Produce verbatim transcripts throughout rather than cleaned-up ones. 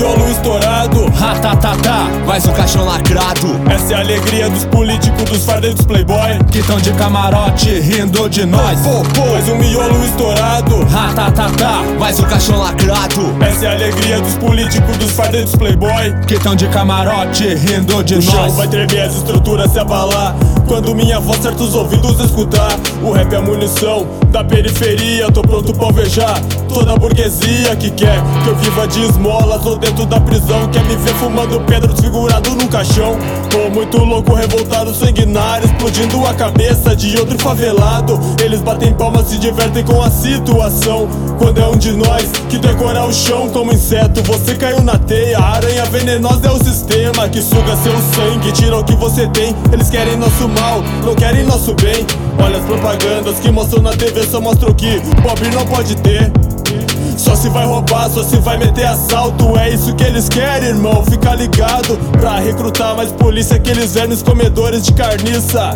miolo estourado, ratatatá, mais um caixão lacrado. essa é a alegria dos políticos, dos fardos e dos playboy que tão de camarote rindo de nós. Pô, pô, mais um miolo estourado, ratatatá, mais um caixão lacrado. essa é a alegria dos políticos, dos fardos e dos playboy que tão de camarote rindo de o nós. O chão vai tremer, as estruturas se abalar quando minha voz certos ouvidos escutar. O rap é a munição da periferia, tô pronto pra alvejar toda a burguesia que quer que eu viva de esmolas ou dentro da prisão. Quer me ver fumando pedra desfigurado num caixão. Tô muito louco, revoltado, sanguinário, explodindo a cabeça de outro favelado. Eles batem palmas, se divertem com a situação. Quando é um de nós que decora o chão como inseto, você caiu na teia. A aranha venenosa é o sistema que suga seu sangue, tira o que você tem. Eles querem nosso mal, não querem nosso bem. Olha as propagandas que mostram na T V, só mostram que pobre não pode ter. Só se vai roubar, só se vai meter assalto. É isso que eles querem, irmão, fica ligado. Pra recrutar mais polícia, aqueles vermes comedores de carniça.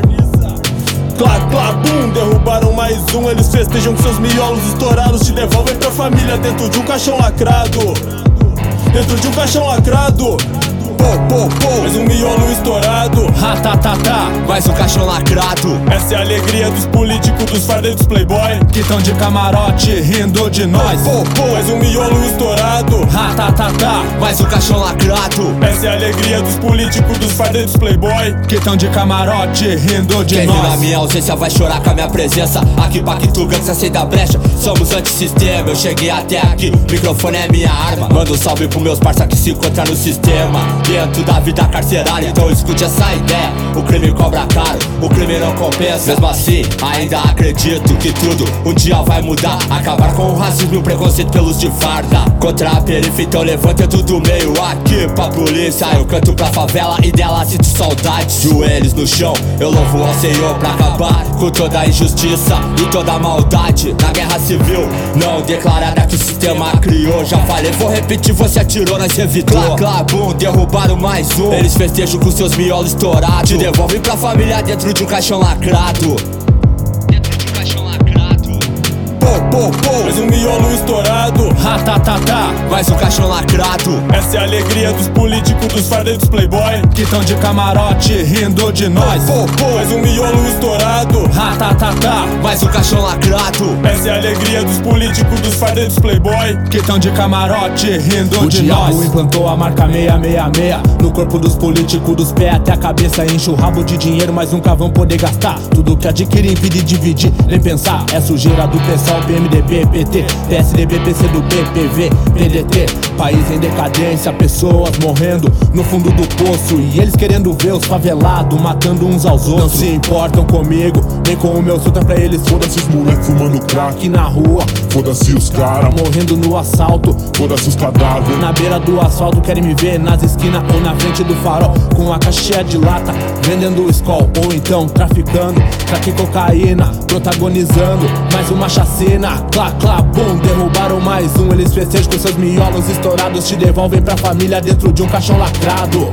Clá, clá, bum, derrubaram mais um. Eles festejam com seus miolos estourados. Te devolvem pra família dentro de um caixão lacrado. Dentro de um caixão lacrado. Pô, pô, pô, mais um miolo estourado, ratatatá, mais um caixão lacrado. essa é a alegria dos políticos, dos fardos e dos playboy que tão de camarote rindo de nós. Pô, pô, mais um miolo estourado, ratatatá, mais um caixão lacrado. essa é a alegria dos políticos, dos fardos e dos playboy que tão de camarote rindo de Quem nós. Quem na minha ausência vai chorar com a minha presença. Aqui Pactuga, que sai da brecha. Somos antissistema, eu cheguei até aqui. Microfone é minha arma. Manda um salve pros meus parça que se encontram no sistema. Dentro da vida carcerária, então escute essa ideia. O crime cobra caro, o crime não compensa. Mesmo assim, ainda acredito que tudo um dia vai mudar. Acabar com o racismo e o preconceito pelos de farda. Contra a periferia, então levanta tudo meio aqui pra polícia. Eu canto pra favela e dela sinto saudade. Joelhos no chão, eu louvo ao Senhor pra acabar com toda a injustiça e toda a maldade. Na guerra civil, não declarada que o sistema criou. Já falei, vou repetir, você atirou, nós revidou. Clá, clá, bum, derrubaram mais um. Eles festejam com seus miolos estourados. Te devolvem pra família dentro de um caixão lacrado. Dentro de um caixão lacrado. Pô, pô, pô, mais um miolo estourado, ratatatá, mais um caixão lacrado. essa é a alegria dos políticos, dos fardos e dos playboy que tão de camarote rindo de nós. Pô, pô, mais um miolo estourado, ratatatá, mais um caixão lacrado. essa é a alegria dos políticos, dos fardos e dos playboy que tão de camarote rindo o de diabo nós. implantou a marca seiscentos e sessenta e seis no corpo dos políticos, dos pés até a cabeça. Enche o rabo de dinheiro, mas nunca vão poder gastar. Tudo que adquirem, impede dividir, nem pensar. É sujeira do pessoal, P M D B, P T, P S D B, P C do B, P V, P D T. País em decadência, pessoas morrendo no fundo do poço. E eles querendo ver os favelados matando uns aos outros. Não se importam comigo, nem com o meu sultan pra eles. Foda-se os moleques fumando crack Aqui na rua, foda-se os caras morrendo no assalto. Foda-se os cadáveres. Na beira do asfalto querem me ver nas esquinas ou na frente do farol, com a caixinha de lata, vendendo Skol. Ou então traficando crack e cocaína, protagonizando mais uma chacina. Clá, clá, bum, derrubaram mais um. Eles festejam com seus miolos estourados. Te devolvem pra família dentro de um caixão lacrado.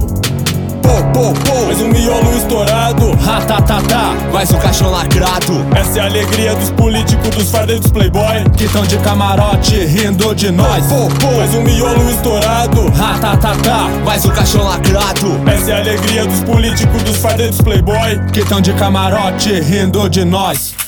Pô, pô, pô, mais um miolo estourado, ratatatá, mais um caixão lacrado. essa é a alegria dos políticos, dos fardos e dos playboy que tão de camarote rindo de nós. Pô, pô, mais um miolo estourado, ratatatá, mais um caixão lacrado. essa é a alegria dos políticos, dos fardos e dos playboy que tão de camarote rindo de nós.